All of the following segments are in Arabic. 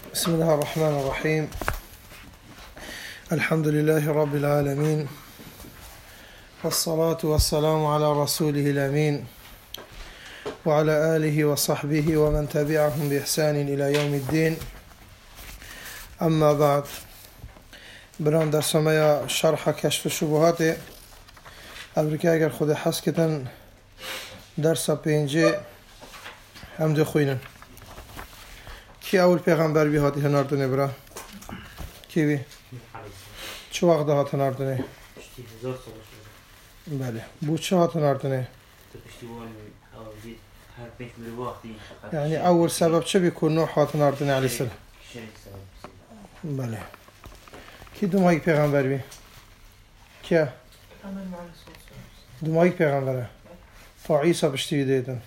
بسم الله الرحمن الرحيم. الحمد لله رب العالمين، والصلاة والسلام على رسوله الأمين وعلى آله وصحبه ومن تبعهم بإحسان إلى يوم الدين. أما بعد، برام در سمايا شرح كشف الشبهات أبريكا اگر خود حس كتن درس پینجی هم دو خوینن. کی اول پیغمبر بی هاتی هناردنه برا؟ کی بی؟ چه وقت هات هناردنه؟ بله. بود چه هات هناردنه؟ يعني أول سبب شو بيكون نوح هاتناردن عليه السلام؟ بله. كي دومايك پیغمبر بي؟ كيا؟ دومايك پیغمبره؟ فعيسى بشتي ديتن؟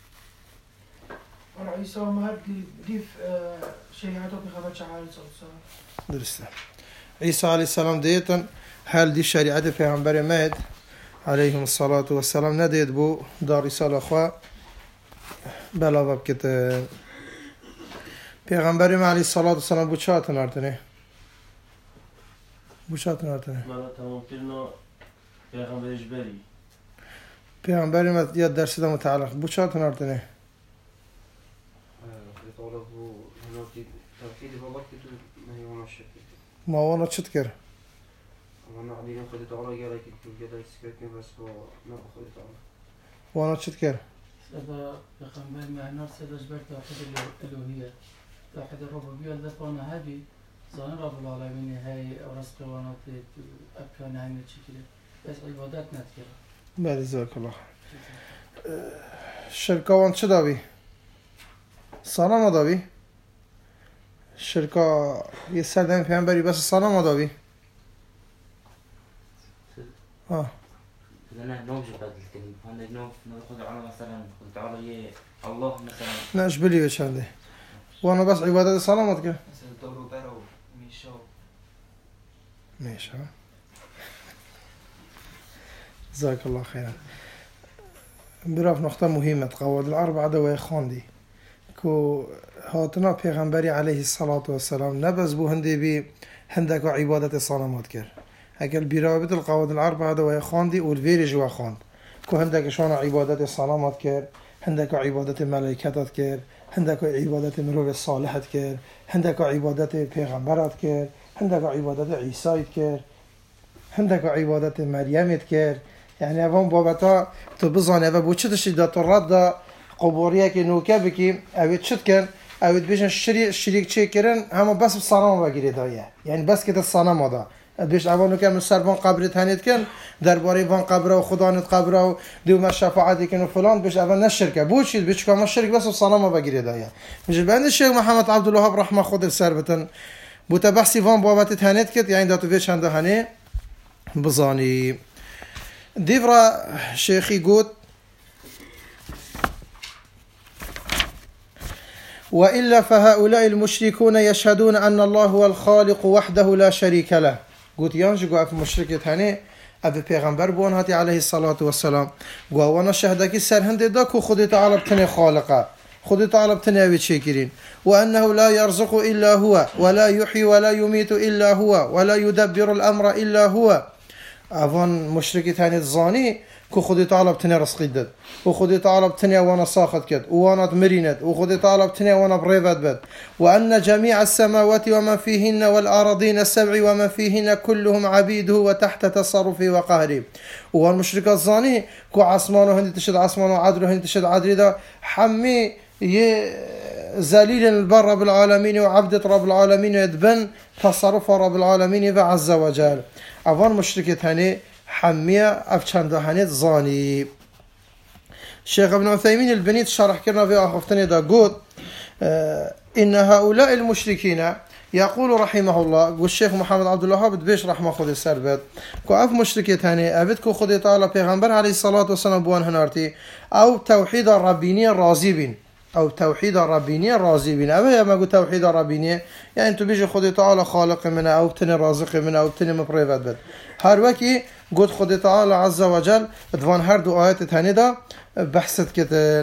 عيسى ما ديف شريعته بخبر شعائر الصلاة. درسته. عيسى عليه السلام ديتن هل دي شريعة پیغمبر ماد عليهم الصلاة والسلام نديد بو دار رسالة أخوة بلا بابكت پیغمبر ما علیه الصلاة والسلام بود چه هاتناردنه؟ بود چه هاتناردنه؟ مالا تمام کرنا پیغمبر اجباری پیغمبر ما یا درس دا متعلق بود چه هاتناردنه؟ ما وانا چت کر؟ وانا چت کر؟ هذا پیغمبر معناش سداش بر توحید الالوهیه، توحید الربوبیه الذي هذه زان رب العالمین هاي رزق وانات أكان همه چیکره بس عبادت نتکره. بله جزاک الله. شرکا وان چه داوی؟ سلام داوی؟ شرکا یه سردم پیغمبری بس سلام داوی؟ لا نوجد بعد الكلمة هذا نأخذ على مثلا قلت على الله مثلا ناش بلي بشانده وانا بس عبادة سلامت كه مثلا دورو برو ميشو ماشي. جزاك الله خيرا. براف نقطة مهمة قواعد الأربعة دوای خواندی كو هاتنا پیغمبری عليه الصلاة والسلام نبز بو هندي بي هندك عبادة سلامت كر هكذا برابط القواعد الأربعة دوای خواندی والفيري جوا خواند كو هندك شون عبادة سلامت كر هندك عبادة ملائكتات كر هندك عبادة مروف الصالحات كر هندك عبادة پیغمبرات كر هندك عبادة عيسى كر هندك عبادة مريم كر. يعني اوان بابتا تو بزانه و بو چه تشدات الرد قبوريه که نوکه بکی اوید چت کن اوید بیشن شریک چه کرن همه بس سلام بگیره دایه یعنی بس که سلام ادا بیش اوانو که من سر وان قبر تنید کن درباره وان قبر و خدا نت قبر و دیو شفاعتی کن و فلان بیش اول نشرکه بو چیز بیش کما شرک بس سلام بگیره دایه. میشه بند الشيخ محمد عبد الوهاب رحمه خود سربتن بو تبحثی وان بابت تنید کت یعنی داتو وی چنده هنه بزانی ديفرا شيخي قوت وإلا فهؤلاء المشركون يشهدون أن الله هو الخالق وحده لا شريك له. قوت يانجو قوات مشركة هني أبي پیغمبر بون هاتي عليه الصلاة والسلام قوانا شهدكي سرهند داكو خودي تعالى بتني خالقه خودي تعالى بتني أبي تشيكرين وأنه لا يرزق إلا هو ولا يحيي ولا يميت إلا هو ولا يدبر الأمر إلا هو. اوان مشرکی تانید زانی که خودی تعالی بتنی رزقی داد و خودی تعالی بتنی وانا ساخت کرد و وانا مریند و خودی تعالی بتنی وانا بریفت بد وأن جميع السماوات وما فيهن والأراضين السبع وما فيهن كلهم عبيده وتحت تصرفه وقهره. وان مشرک الزانی که عصمانو هندی تشد عصمانو عدلو هندی تشد عدلی دا حمی يه ذليل البر رب العالمين وعبدة رب العالمين يدبن تصرف رب العالمين عز وجل. اوان مشركة هني حمية افچنده هني زاني. الشيخ ابن عثيمين البنيت شرح كرنا في آخفتني دا قد إن هؤلاء المشركين يقول رحمه الله والشيخ محمد عبد الوهاب بيش رحمه خود السربت كو اف مشركة هني ابد كو خود تعالى پیغمبر عليه الصلاة والسلام بوان هنارتي او توحيد الربينية الرازبين او توحيد الربينية الرازبين. اوه ما قو توحيد الربينية يعني انتو بيجي خود تعالى خالق منه او بتني رازق منه او بتني مبريفت بد هر وكي قد خود تعالى عز وجل دوان هر دو آيات هني دا بحثت كتن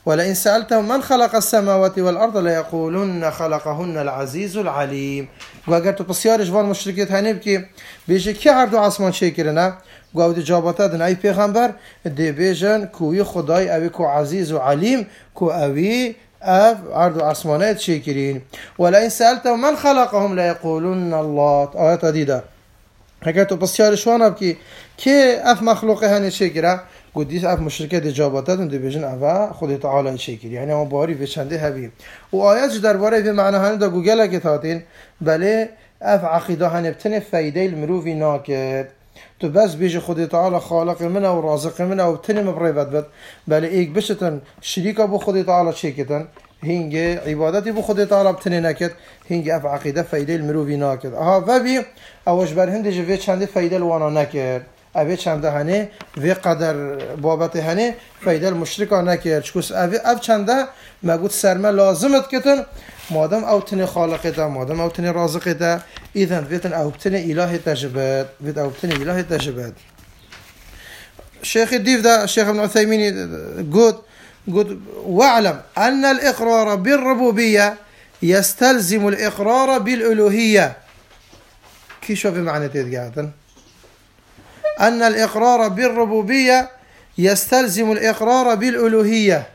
ولئن سألتهم من خلق السماوات والأرض ليقولن خلقهن العزيز العليم. وأجر تو بسیارش وان مشرکت هنیب که بیشه کی عرض و آسمان شکرنه گوید جوابات دن ای پیغمبر دی بیشن کوی خدای اوی کو عزیز و علیم کو اوی اف عرض و آسمانات شکرین. ولئن سألتهم من خلقهم ليقولن الله. آیات دیده اگر تو بسیارش وان اب که اف مخلوقه هنی شکره گودیس اف مشرکت جوابات دن دی بیشن اوی خود تعالی شکر. یعنی ما باری بچنده هبیم و آیات درباره به معنی هنی دا گوگل که تاتین بله اف عقیده هنی بتنه فایده المروفی ناکد تو بس بیش خود تعالی خالق منه و رازق منه و بتنه مبریبت بد بله ایک بشتن شریکا بو خود تعالی چیکتن هنگ عبادتی بو خود تعالی بتنه نکد هنگ اف عقیده فایده المروفی ناکد. آها و بی اوش بر هنده جوی چنده فایده الوانا نکرد اوی چنده هنه وی قدر بابت هنه فایده المشرکا نکرد چکوس اوی اف چنده مگود سرمه لازمت کتن مادم او تنه خالقه مادم او تنه رازقه اذن ویتن او تنه اله تجبد ویت او تنه اله تجبد. شيخ الديف ده الشيخ ابن عثيمين قد واعلم أن الإقرار بالربوبية يستلزم الإقرار بالألوهية. كي شوفي معنى تدقاعدن أن الإقرار بالربوبية يستلزم الإقرار بالألوهية.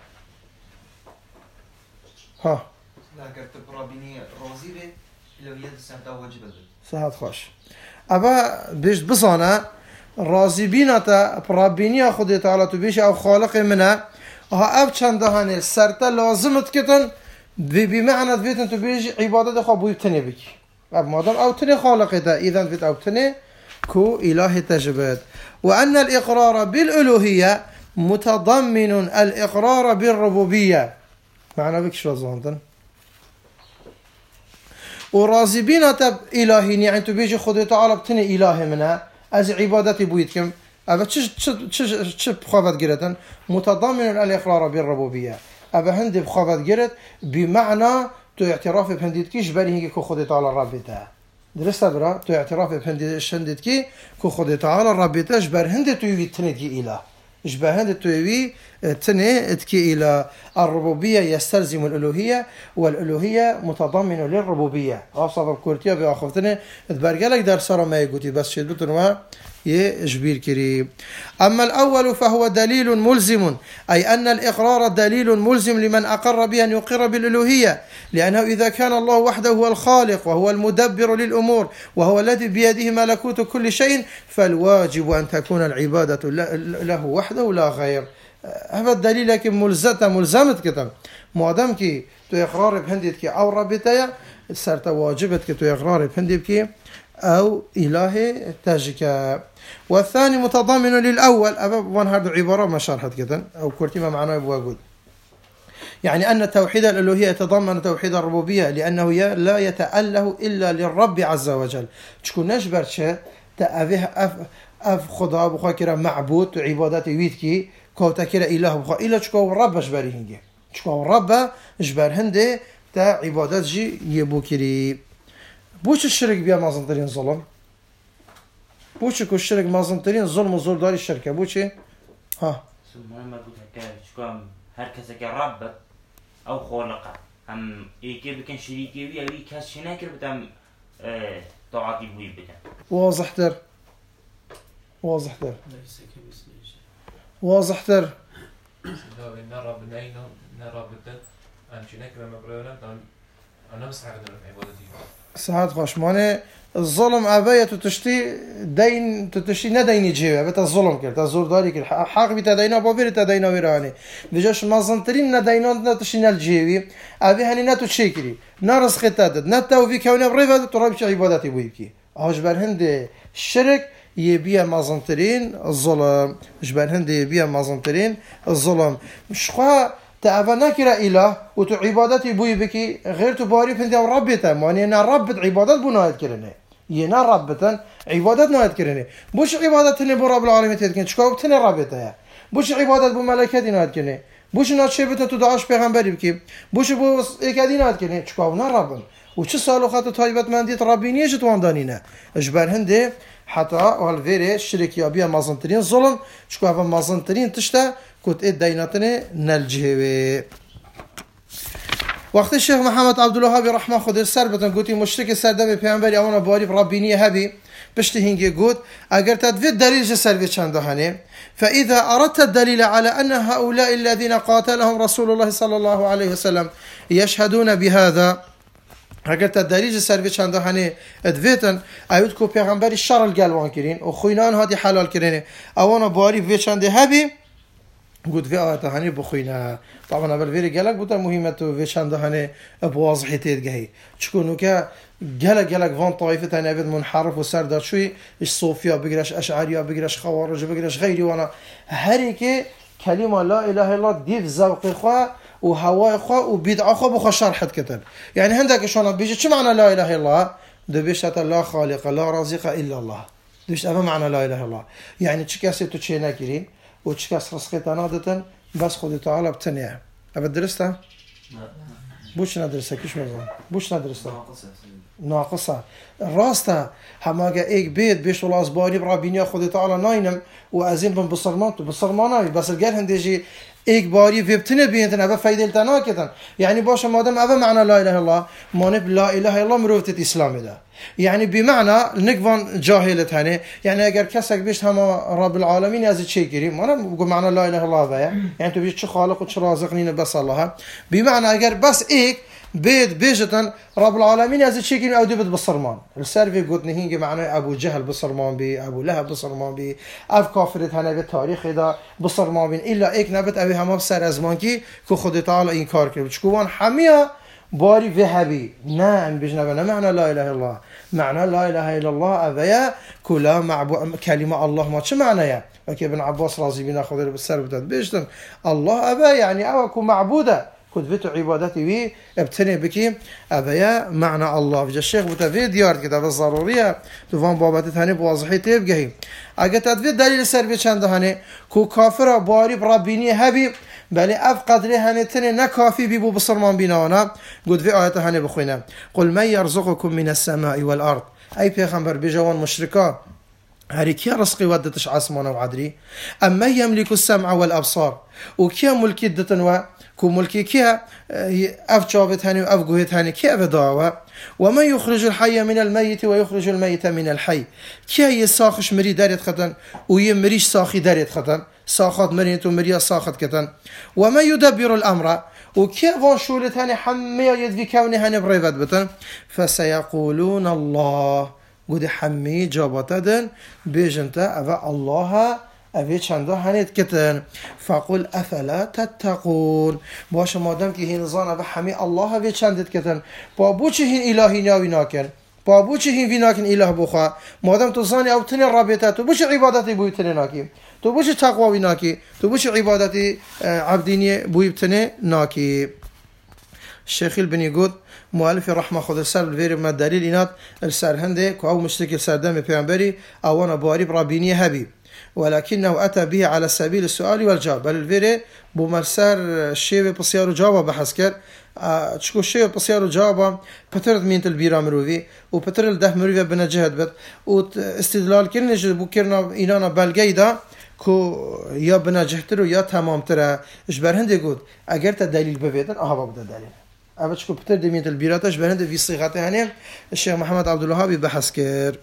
ها اگر تو برابینی رازی به الوهیت سنتا واجب است. صحت خوش ابا بیش بزانه راضی بیناتا برابینی خود تعالی تو بیش او خالق منه ها اب چند هنه سرتا لازمت کتن بمعنى بيتن تو بیش عبادت خو بو تنه بکی اب مادام او تنه خالق ده اذا بيت او تنه كو اله تجبد. وان الاقرار بالالوهيه متضمن الاقرار بالربوبيه. معنى بك شو زاندن وراضي بينا تب إلهين يعني تبيجي خود تعالى بتني إله منها از عبادتي بويتكم أبا تش بخافت جرتن متضمن الإقرار بالربوبية أبا هندي بخافت جرت بمعنى تو اعتراف بهنديتكيش بالي هيك كو خود تعالى ربيتها درست برا تو اعتراف بهنديتكي كو خود تعالى ربيتها جبر هندي تو يتني إله جبه هند توي تنه اتكي إلى الربوبية يستلزم الألوهية والألوهية متضمن للربوبية. أصاب الكورتيا بأخوتنا تبرجلك در سارة ما يقولي بس شد بتنوا يجبير كريم. أما الأول فهو دليل ملزم أي أن الإقرار دليل ملزم لمن أقر بأن يقر بالألوهية لأنه إذا كان الله وحده هو الخالق وهو المدبر للأمور وهو الذي بيده ملكوت كل شيء فالواجب أن تكون العبادة له وحده لا غير. هذا الدليل لكن ملزمت كتب مادام كي تو إقرار بهندك أو ربطية صارت واجبت تو إقرار بهندك أو إله تاجك. والثاني متضمن للأول وان هذا عبارة ما شرحت كده أو كرتي ما معناه بواجود يعني أن توحيد الألوهية يتضمن توحيد الربوبية لأنه لا يتأله إلا للرب عز وجل. تكون نجبر شيء تأذيه أف خدا بخوا كرا معبود وعبادات ويتكي كوتا كرا إله بخوا إلا تكو رب جبري هنجي تكو رب جبر هندي تا عبادات جي يبو كري. بوش الشرك بيا مازنترين ظلم بوش كو الشرك مازنترين ظلم وظلم داري الشركة بوشي ها سبحان ما قلت هكا شكون هركز رب او خالقه هم ايكي بكن شريكي ويا وي كاس شناكر بتم طاعتي بوي بتم واضح تر ليس كمثله شيء واضح تر نرى بنينا نرى بدل أن شناكر مبرنا أنا مسحق عبادتي ساعات خوشمانه الظلم أباية تشتي دين تشتي نديني جيبه بيت الظلم كرت الزورداري كرت حق بيت دينا بابير تدينا ويراني بجاش مازنترين ندينا نتشين الجيبي أبي هني نتو شيكري نارس ختادد نتو في كونه بريفة ترابش عبادتي بويبكي أجبر هند الشرك يبيع مازنترين الظلم أجبر هند يبيع مازنترين الظلم مش خا تعبا نكرا إله وتو عبادتي بوي بكي غير تباري فندي أو ربتا ماني أنا ربت عبادت بنايت كرني ينا ربتا عبادت نايت كرني بوش عبادت اللي برب العالمين تدكن شكاو بتني ربتا بوش عبادت بملائكة نايت كرني بوش نات شبت تدعاش پیغمبری بكي بوش بو اكادي نايت كرني شكاو نربن وش سالوخات طيبت منديت ربينيش تواندانينا اجبر هندي حتى والفيري الشرك يابيا مازنترين ظلم شكو هذا مازنترين تشتا كنت دينتني نلجهوي. وقت الشيخ محمد عبد الوهاب رحمه خود السر بتن قلتي مشترك سر دم پیامبری اوانا باری ربینی هبی بشتی هنگی قلت اگر تدفيد دليل سر چند هنه فإذا أردت الدليل على أن هؤلاء الذين قاتلهم رسول الله صلى الله عليه وسلم يشهدون بهذا اگر تدليل سر چند هنه ادویتن ايود کو پیغمبری شر الگلوان کرین و خوینان هادی حلال کرینه اوانا باری چند هبی قلت في آيات هني بخوينا طبعا قبل فيري قالك قلت مهمة في شان هني بواضح تيجي تشكونو كا قالك فان طائفة هني أبد منحرف وسرد شوي إيش صوفيا بقراش أشعريا بقراش خوارج بقراش غيري وانا هريك كلمة لا إله إلا الله ديف ذوق خوا وهواء خوا وبدع خوا بخوا شرح كتب يعني عندك شلون بيجي شو معنى لا إله إلا الله دبيش لا خالق لا رازق إلا الله دبيش أفهم معنى لا إله إلا الله يعني تشكاسي تشينا كري وتشكاس رزقي نادة بس خذ تعالى بتنيا أبد درستها؟ بوش ندرسها كيش مرة بوش ندرسها ناقصة راستا هماجا إيك بيت بيش ولا أصباري برابينيا خذ تعالى ناينم وأزين بصرمانتو بصرماناوي بس الجال هنديجي إيك باري في بتني بينتنا أبا فايدة لتناكتن يعني باش ما دام أبا معنى لا إله إلا الله ما نب لا إله إلا الله مروفة الإسلام ده يعني بمعنى نقفان جاهلة هني يعني أجر كسك بيش هما رب العالمين أزيد شيء كريم ما أنا بقول معنى لا إله إلا الله ذا يعني تبيش شو خالق وش رازقني بس الله بمعنى أجر بس إيك بيت بيجتن رب العالمين أزيد شيء كريم أو دبت بالصرمان السالفة قلت نهينج معنى أبو جهل بالصرمان بي أبو لهب بالصرمان بي أف كافرت هنا بالتاريخ إذا بالصرمان بين إلا إيك نبت أبي هما بسر أزمان كي كخد تعالى إنكار كريم شكوان حمية باري ذهبي نعم بجنبنا معنى لا إله إلا الله معنى لا إله إلا الله أبيا كلا كلمة الله ما شو معنى يا أوكي ابن عباس رازي بنا خضر بالسر بتاعت بيجتن الله أبا يعني أوكو معبودة كنت بيتو عبادتي بي ابتني بكي أبيا معنى الله في الشيخ بتفيد ديار كتاب الضرورية تفهم بابات ثاني بواضحي تبقى أجت تفيد دليل سر بيشان هني كو كافر باري بربيني هبي بل أفقد لها نتني نكافي بيبو بصرمان بينانا قد في آيات هني بخوينا قل من يرزقكم من السماء والأرض أي بيغمبر بجوان مشركا هريكيا رزقي ودتش عاسمانا وعدري أما يملك السمع والأبصار وكيا ملكي دتنوا كو ملكي كيا أفجابت هني وأفقهت هني كيا بداوا وما يخرج الحي من الميت ويخرج الميت من الحي كيا يساخش مري داريت ختن ويمريش ساخي داريت ختن ساخت مريت ومريا ساخت كتن وما يدبر الأمر وكيا فان شولت هني حمية يدفي كوني هني بريفت بتن فسيقولون الله قد حمي جابتدن بيجنتا أفا الله أفي چنده هنيت كتن فقل أفلا تتقون باش مادام كي هين ظان أفا حمي الله أفي چندت كتن بابوچه هين إلهي ناوي ناكن بابوچه هين في ناكن إله بخوا مادام تظاني أو تني رابطة تو بوش عبادتي بوي تني ناكي تو بوش تقوى ناكي تو بوش عبادتي عبديني بوي بتني ناكي الشيخ البني قد مؤلف رحمه خود السر الفير ما دليل إنات السر هنده كأو مشتكي السر دم بيعنبري أو باري برابيني هبي ولكنه أتى به على سبيل السؤال والجواب بل الفير بمرسر الشيء بصيار وجوابه بحث كر تشكو الشيء بصيار وجوابه بترد مين البيرا مروي وبترد ده مروي بنجهد بت واستدلال كرنج بكرنا إنانا بلجيدا كو يا بنجهتر ويا تمام ترى إيش برهندي قد أجر تدليل بفيدن ببدأ دليل أبتش كو بتر دمية البيراتش برهند في صيغته هني الشيخ محمد عبد الوهاب بحث كر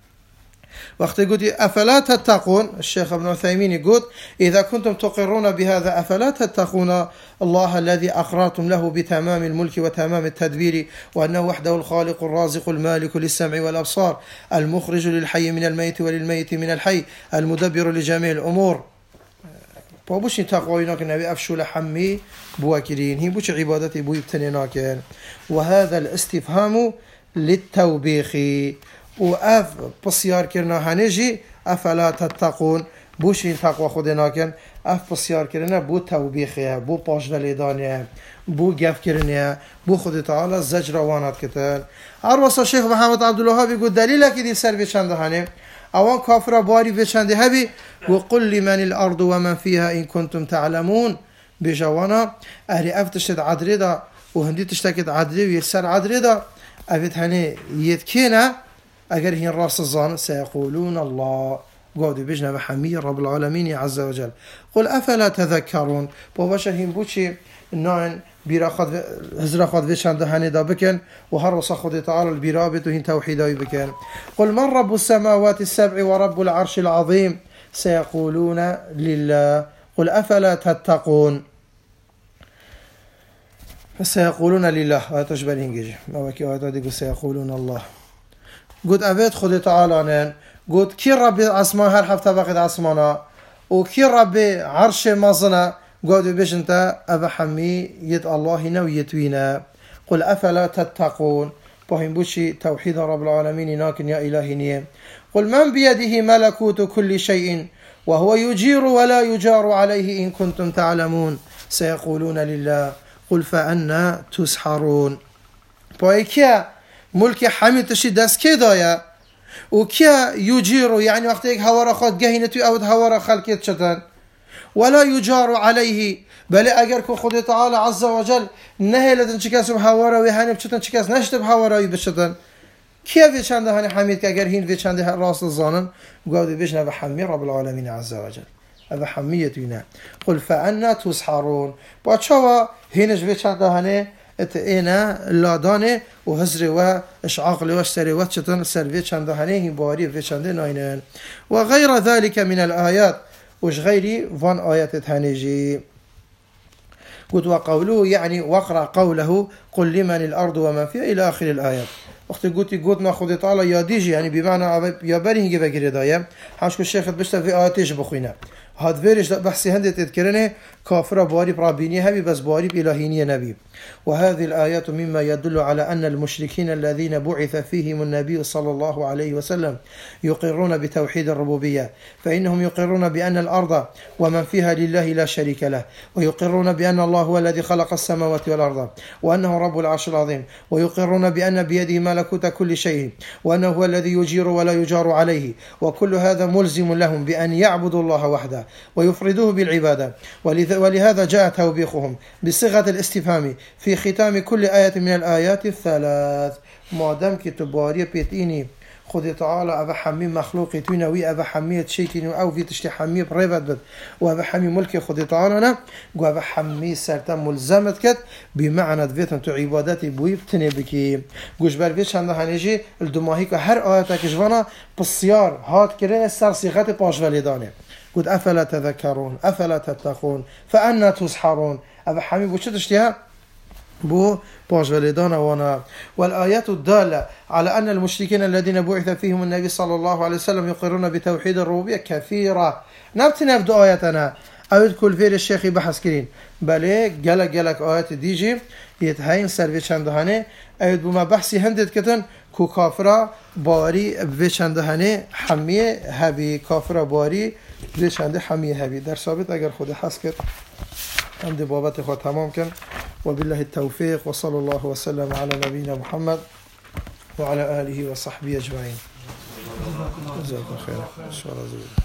وقت يقول أفلا تتقون الشيخ ابن عثيمين يقول إذا كنتم تقرون بهذا أفلا تتقون الله الذي أقررتم له بتمام الملك وتمام التدبير وأنه وحده الخالق الرازق المالك للسمع والأبصار المخرج للحي من الميت وللميت من الحي المدبر لجميع الأمور بابوش تقوى ناكن أبي أفشو لحمي بواكرين هي بوش عبادتي بو يبتني ناكن وهذا الاستفهام للتوبيخ وأف بصيار كرنا هنجي أفلا تتقون بوش تقوى خود ناكن أف بصيار كرنا بو توبيخيا بو باش دليدانيا بو قف كرنيا بو خود تعالى زجر وانات كتن عروس الشيخ محمد عبد الوهاب يقول دليلك دي سر بشند هنه اوان كافر باري بشند هبي وقل لمن الارض ومن فيها ان كنتم تعلمون بجوانا اهلي افتشت عدريدا وهندي تشتكت عدري ويسر عدريدا افت هني يتكينا اگر هين راس الظان سيقولون الله قاعد بيجنا بحمي رب العالمين عز وجل. قل أفلا تذكرون بواشا هم بوشي نوعن بيرا خد هزرا خد فيشان دهاني دا بكن وهرس خد تعالى البيرابط وهن توحيدا بكن. قل من رب السماوات السبع ورب العرش العظيم سيقولون لله قل أفلا تتقون سيقولون لله. آيات أجبال هنجي ما وكي آيات دي سيقولون الله. قد أفيد خد تعالى قد كي رب عصمان هر حفظ طبقة عصمانا وكي رب عرش مازنا قد بيجنتا أبا حمي يد الله نو يتوينا. قل أفلا تتقون بهم بوشي توحيد رب العالمين ناكن يا إلهي نيم. قل من بيده ملكوت كل شيء وهو يجير ولا يجار عليه إن كنتم تعلمون سيقولون لله قل فأنا تسحرون. بايكيا ملك حميد تشي دست كدايا وكيا يجير يعني وقت هيك هورا خد جهينتو أو هورا خلقت شتن ولا يجار عليه بل اگر که خود تعالى عز وجل نه لدن چکس بهوارا و هنیم چتن چکس نشت بهوارایی بشتن کیا وی چنده هنی حمید که اگر هین وی چنده راست زانن قاعد بيجنا بحمي رب العالمين عز وجل ابا حميتنا. قل فأنا تسحرون باشوا هینش وی چنده هنی اتئنا لادانه و هزر و اشعاقل و اشتري و چتن سر وی چنده هنی هین باری وی چنده ناینن و غیر ذلك من الآيات وش غيري فان آيات تهنيجي. قلت وقوله يعني وقرأ قوله قل لمن الأرض ومن فيها إلى آخر الآيات. وقت قلت ناخذ تعالى يا ديجي يعني بمعنى يا برينجي بقري دايم حاشكو الشيخ بشتا في آياتيش بخوينا هاد فيرش بحثي هندي تذكرني كافرة باري برابيني هبي بس باري بإلهيني نبي. وهذه الآيات مما يدل على أن المشركين الذين بعث فيهم النبي صلى الله عليه وسلم يقرون بتوحيد الربوبية فإنهم يقرون بأن الأرض ومن فيها لله لا شريك له ويقرون بأن الله هو الذي خلق السماوات والأرض وأنه رب العرش العظيم ويقرون بأن بيده ملكوت كل شيء وأنه هو الذي يجير ولا يجار عليه وكل هذا ملزم لهم بأن يعبدوا الله وحده ويفردوه بالعبادة. ولهذا جاء توبيخهم بصيغة الاستفهام في ختام كل آية من الآيات الثلاث. ما دام كتباري بيتيني خد تعالى أبا حمي مخلوقي توينوي أبا حمي تشيكي أو في تشتي حمي بريفت بد وأبا حمي ملكي خد تعالى أنا وأبا حمي سرتا ملزمت كت بمعنى دفيتن تو عبادتي بوي بتني بكي قوش برفيش هنده هنجي الدماهيك هر آياتك جوانا بصيار هات كرين السر صيغة باش ولدانه. قلت أفلا تذكرون أفلا تتقون فأنا تسحرون. أبا حمي بوشت اشتها بو باش ولدان وانا. والآيات الدالة على أن المشركين الذين بعث فيهم النبي صلى الله عليه وسلم يقرون بتوحيد الربوبية كثيرة. نبدأ آياتنا أود كل فير الشيخ بحث كرين بله جلك آيات ديجي يتهين سر چندهانه أود بما بحثي هندت كتن كو كافرة باري بچندهانه حمية هبي كافرة باري بچنده حمية هبي در ثابت اگر خود حس كت عند بابت خود تمام كن. وبالله التوفيق وصلى الله وسلم على نبينا محمد وعلى آله وصحبه أجمعين. جزاكم خير.